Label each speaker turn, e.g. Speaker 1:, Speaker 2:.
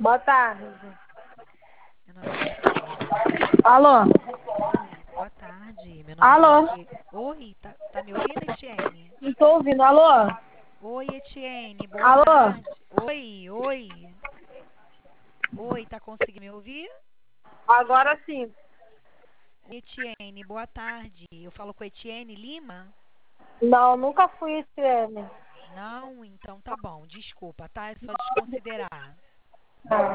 Speaker 1: Boa tarde.
Speaker 2: Meu nome é Etienne.
Speaker 1: Alô?
Speaker 2: Oi, boa tarde. Meu nome é
Speaker 1: Alô?
Speaker 2: Etienne. Oi, tá me ouvindo, Etienne?
Speaker 1: Não tô ouvindo. Alô?
Speaker 2: Oi, Etienne, boa
Speaker 1: Alô?
Speaker 2: tarde. Oi, oi. Oi, tá conseguindo me ouvir?
Speaker 1: Agora sim.
Speaker 2: Oi, Etienne, boa tarde. Eu falo com Etienne Lima?
Speaker 1: Não, nunca fui esse M.
Speaker 2: Não, então tá bom. Desculpa, tá? É só desconsiderar.